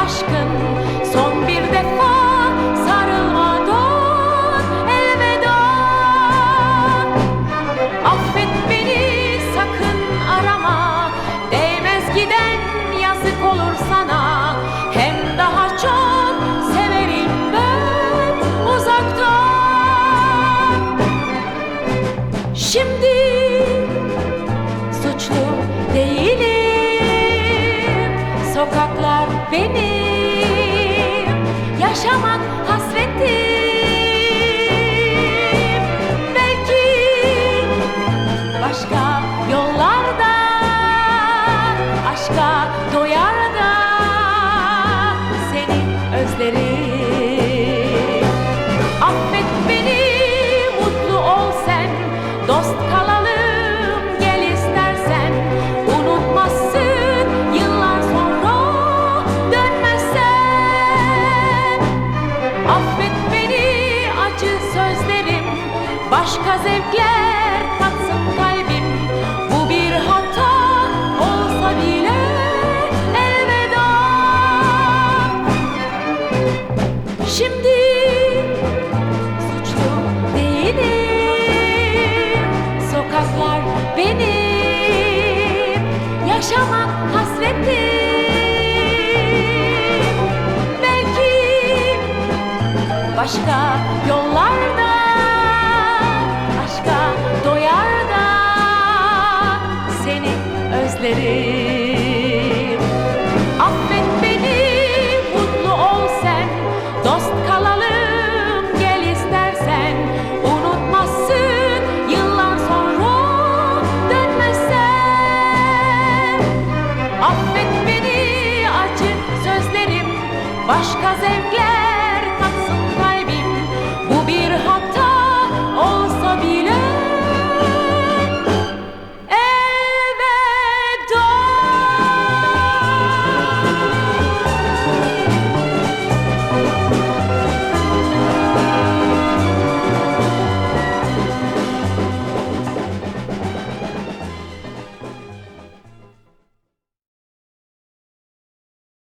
aşkın son bir defa sarılmadan elveda. Affet beni, sakın arama, değmez giden yazık olur sana. Hem daha çok severim ben uzaktan. Şimdi suçlu değilim, sokaklar benim, yaşamak hasretim. Belki başka yollarda aşka doyar da seni özlerim. Affet beni, mutlu ol sen, dost kalalım gel istersen. Unutmazsın yıllar sonra dönmezsen. Affet beni, acı sözlerim, başka zevkler katsın kalbim. Bu bir hata olsa bile elveda. Şimdi suçlu değilim, sokaklar benim, yaşamak hasretim. Belki başka yollarda aşka doyar da seni özlerim. Affet beni, mutlu ol sen, dost kalalım gel istersen. Unutmazsın yıllar sonra dönmezsen. Affet beni, acı sözlerim, başka